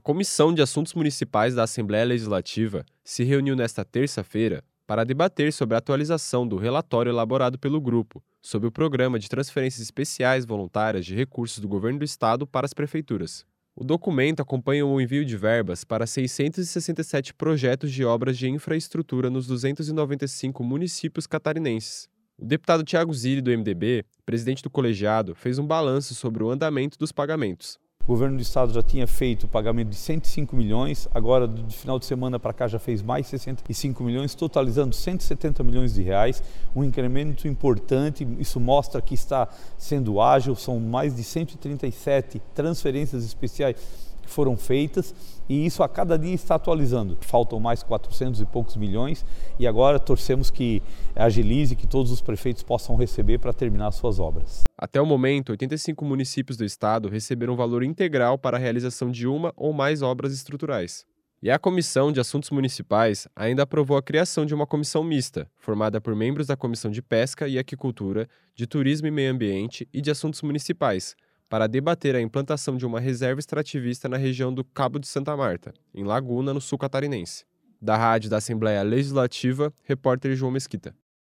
Comissão de Assuntos Municipais da Assembleia Legislativa se reuniu nesta terça-feira para debater sobre a atualização do relatório elaborado pelo grupo sobre o Programa de Transferências Especiais Voluntárias de Recursos do Governo do Estado para as Prefeituras. O documento acompanha o envio de verbas para 667 projetos de obras de infraestrutura nos 295 municípios catarinenses. O deputado Thiago Zilli, do MDB, presidente do colegiado, fez um balanço sobre o andamento dos pagamentos. O governo do estado já tinha feito o pagamento de 105 milhões, agora de final de semana para cá já fez mais 65 milhões, totalizando 170 milhões de reais, um incremento importante. Isso mostra que está sendo ágil, são mais de 137 transferências especiais que foram feitas e isso a cada dia está atualizando. Faltam mais 400 e poucos milhões e agora torcemos que agilize, que todos os prefeitos possam receber para terminar suas obras. Até o momento, 85 municípios do estado receberam valor integral para a realização de uma ou mais obras estruturais. E a Comissão de Assuntos Municipais ainda aprovou a criação de uma comissão mista, formada por membros da Comissão de Pesca e Aquicultura, de Turismo e Meio Ambiente e de Assuntos Municipais, para debater a implantação de uma reserva extrativista na região do Cabo de Santa Marta, em Laguna, no sul catarinense. Da Rádio da Assembleia Legislativa, repórter João Mesquita.